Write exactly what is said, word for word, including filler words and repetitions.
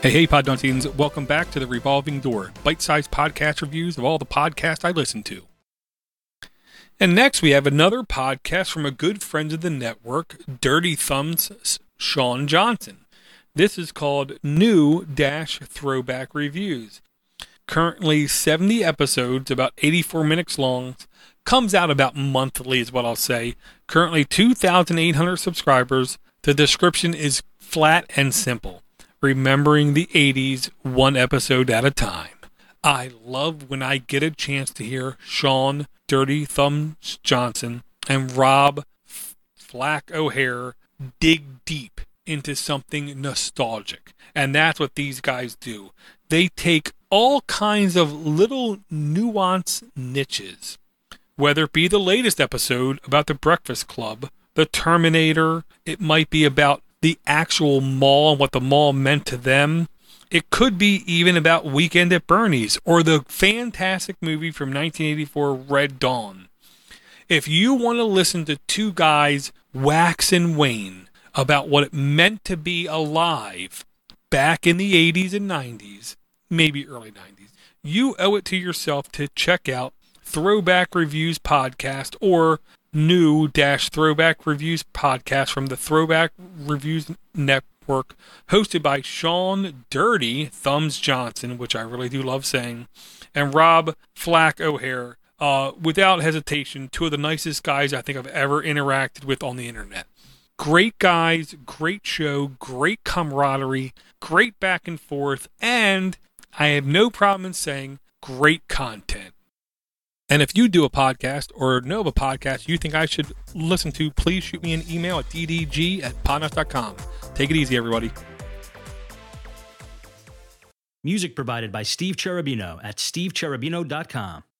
Hey, hey, Podnutsians. Welcome back to The Revolving Door, bite-sized podcast reviews of all the podcasts I listen to. And next, we have another podcast from a good friend of the network, Dirty Thumbs' Sean Johnson. This is called New Dash Throwback Reviews. Currently seventy episodes, about eighty-four minutes long. Comes out about monthly is what I'll say. Currently two thousand eight hundred subscribers. The description is flat and simple. Remembering the eighties, one episode at a time. I love when I get a chance to hear Sean Dirty Thumbs Johnson and Rob Flack O'Hare dig deep into something nostalgic. And that's what these guys do. They take all kinds of little nuance niches. Whether it be the latest episode about the Breakfast Club, the Terminator, it might be about the actual mall and what the mall meant to them. It could be even about Weekend at Bernie's or the fantastic movie from nineteen eighty-four, Red Dawn. If you want to listen to two guys wax and wane about what it meant to be alive back in the eighties and nineties, maybe early nineties, you owe it to yourself to check out Throwback Reviews Podcast or New Dash Throwback Reviews Podcast from the Throwback Reviews Network, hosted by Sean Dirty Thumbs Johnson, which I really do love saying, and Rob Flack O'Hare. Uh, without hesitation, two of the nicest guys I think I've ever interacted with on the internet. Great guys, great show, great camaraderie, great back and forth, and I have no problem in saying great content. And if you do a podcast or know of a podcast you think I should listen to, please shoot me an email at d d g at podnuts dot com. Take it easy, everybody. Music provided by Steve Cherubino at steve cherubino dot com.